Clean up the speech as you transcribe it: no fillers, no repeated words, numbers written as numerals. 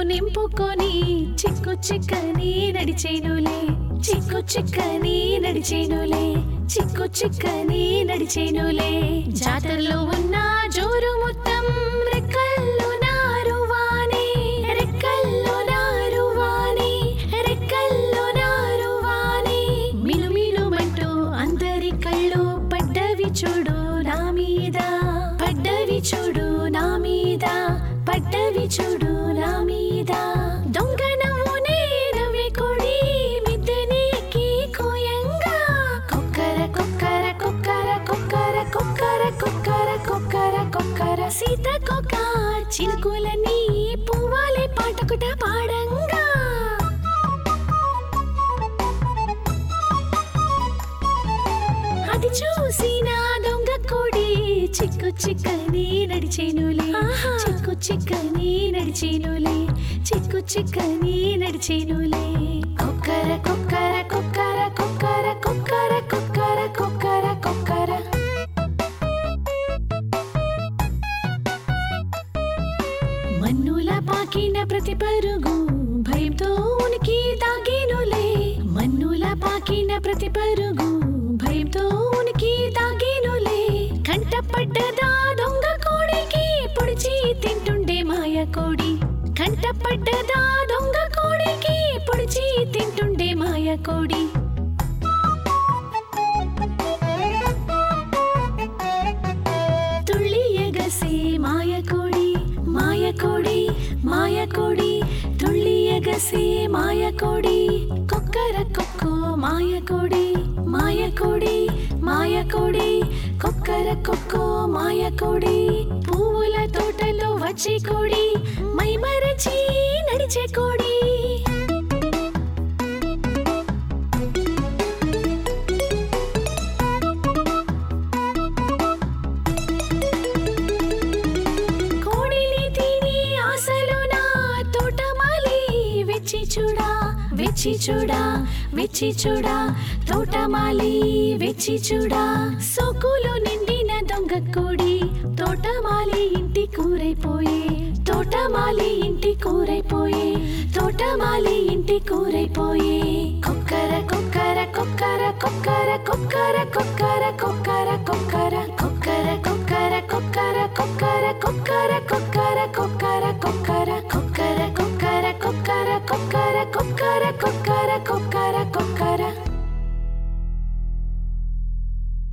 నింపుకొని చిక్కు చిక్కని నడిచేనులే చిక్కు చిక్కని నడిచేనులే చిక్కు చిక్కని నడిచేనులే జాతరలో ఉన్న జోరు మొత్తం రెక్కల్లో నారువానే రెక్కల్లో నారువానే రెక్కల్లో నారువానే మినుమినుమంటూ అందరి కళ్ళు పడ్డవి చూడు నా మీద పడ్డవి చూడు నా మీద పడ్డవి చూడు నా మీద దొంగ నవ్వునే నవ్వే కొడి మిద్దెని ఎక్కి కోయంగా కొక్కర కొక్కర కొక్కర కొక్కర కొక్కర కొక్కర కొక్కర కొక్కర సీతకొక చిలుకులని పువ్వాలే పాటకుట పాడంగా అది చూసిన దొంగ కొడి చిక్కు చిక్కని నడిచేనులే చిక్కు చిక్కని నడిచేనులే చిక్కు చిక్కని నడిచేనులే కొక్కర కొక్కర కొక్కర కొక్కర కొక్కర కొక్కర కొక్కర కొక్కర మన్నుల పాకిన ప్రతి పరుగు భయంతో ఉనికి తాగేనులే మన్నుల పాకిన ప్రతి పరుగు భయంతో ఉనికి తాగేనులే కంటపడ్డదా దొంగ కోడికి పొడిచి తింటుండే మాయ కోడి కంటపడ్డదా దొంగ కోడికి పొడిచి తింటుండే మాయ కోడి తుళ్ళి ఎగసే మాయ కోడి మాయ కోడి మాయ కోడి తుళ్ళి ఎగసే మాయ కోడి కొక్కర కొక్కో మాయ కోడి మాయ కోడి మాయ కోడి కొక్కర కొక్కో మాయ కోడి పువ్వుల తోటలో వచ్చే కోడి మైమరచి నడిచే కోడి కోడిని తిని ఆశలు నా తోటమాలి వెచ్చి చూడా వెచ్చి చూడా వెచ్చి చూడా తోటమాలి వెచ్చి చూడా సోకులు నిండిన దొంగ కోడి తోటమాలి ఇంటి కూరైపోయే తోటమాలి ఇంటి కూరైపోయే తోటమాలి ఇంటి కూరైపోయే కొక్కర కొక్కర కొక్కర కొక్కర కొక్కర కొక్కర కొక్కర